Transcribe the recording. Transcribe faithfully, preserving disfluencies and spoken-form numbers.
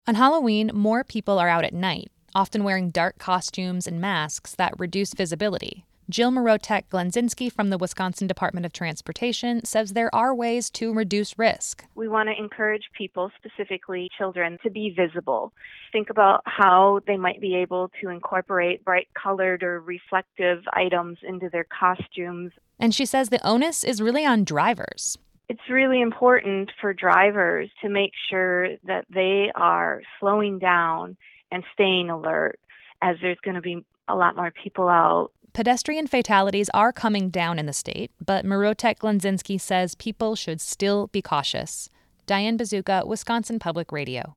On Halloween, more people are out at night, often wearing dark costumes and masks that reduce visibility. Jill Mrotek-Glenzinski from the Wisconsin Department of Transportation says there are ways to reduce risk. We want to encourage people, specifically children, to be visible. Think about how they might be able to incorporate bright colored or reflective items into their costumes. And she says the onus is really on drivers. It's really important for drivers to make sure that they are slowing down and staying alert, as there's going to be a lot more people out. Pedestrian fatalities are coming down in the state, but Mrotek-Glenzinski says people should still be cautious. Diane Bazuka, Wisconsin Public Radio.